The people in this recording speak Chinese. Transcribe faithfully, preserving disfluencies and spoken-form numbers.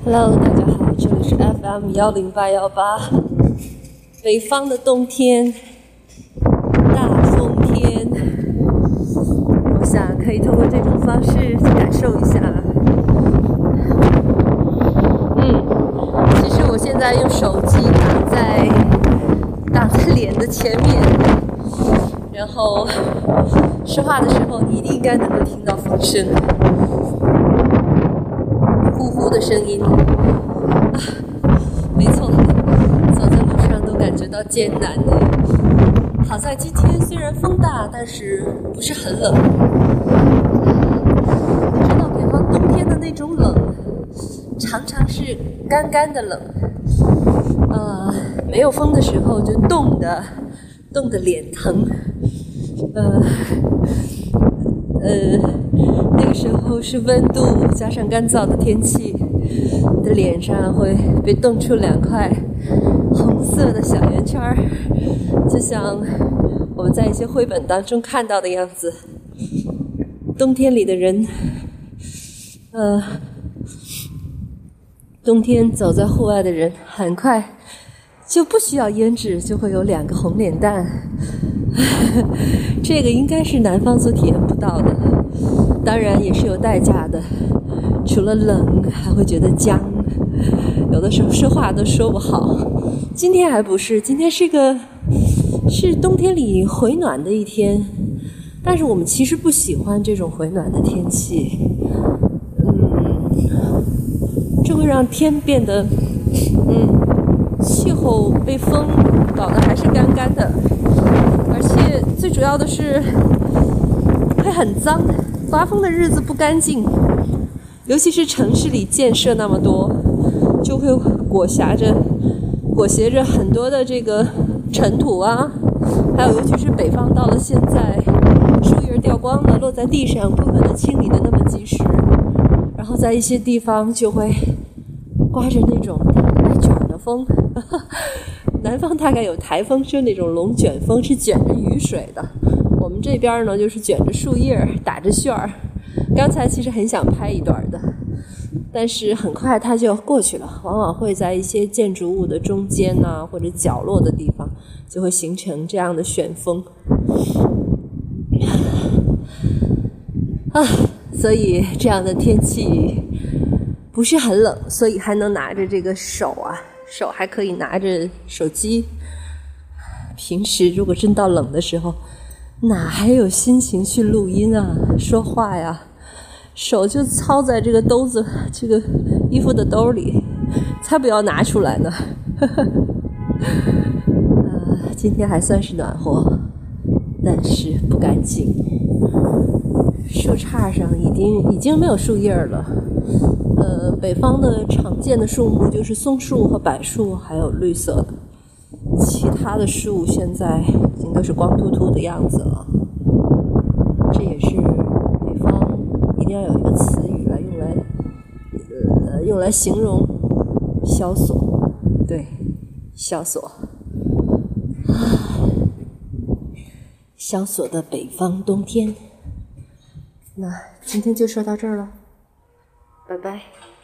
Hello， 大家好，这里是 F M 幺零八幺八。北方的冬天，大风天，我想可以通过这种方式去感受一下。嗯，其实我现在用手机挡在挡在脸的前面，然后说话的时候，你一定应该能够听到风声。呼呼的声音、啊、没错，走在路上都感觉到艰难的。好在今天虽然风大，但是不是很冷。你知道北方冬天的那种冷，常常是干干的冷。呃，没有风的时候就冻得冻得脸疼。呃呃。那个时候是温度加上干燥的天气，你的脸上会被冻出两块红色的小圆圈儿，就像我们在一些绘本当中看到的样子。冬天里的人，呃，冬天走在户外的人，很快就不需要胭脂，就会有两个红脸蛋。这个应该是南方所体验不到的。当然也是有代价的，除了冷还会觉得僵，有的时候说话都说不好。今天还不是，今天是个是冬天里回暖的一天，但是我们其实不喜欢这种回暖的天气。嗯，这会让天变得嗯气候被风搞得还是干干的，而且最主要的是会很脏。刮风的日子不干净，尤其是城市里建设那么多，就会裹挟着裹挟着很多的这个尘土啊，还有尤其是北方到了现在，树叶掉光了落在地上，不可能清理的那么及时，然后在一些地方就会刮着那种带卷的风。南方大概有台风，就那种龙卷风，是卷着雨水的。我们这边呢，就是卷着树叶，打着旋儿。刚才其实很想拍一段的，但是很快它就过去了。往往会在一些建筑物的中间啊，或者角落的地方，就会形成这样的旋风。啊，所以这样的天气不是很冷，所以还能拿着这个手啊，手还可以拿着手机。平时如果真到冷的时候，哪还有心情去录音啊说话呀，手就操在这个兜子这个衣服的兜里，才不要拿出来呢。呃，今天还算是暖和，但是不干净。树杈上已经已经没有树叶了。呃，北方的常见的树木就是松树和柏树，还有绿色的。其他的树现在已经都是光秃秃的样子了。这也是北方一定要有一个词语来用来呃用来形容萧索。对，萧索。萧索的北方冬天。那今天就说到这儿了，拜拜。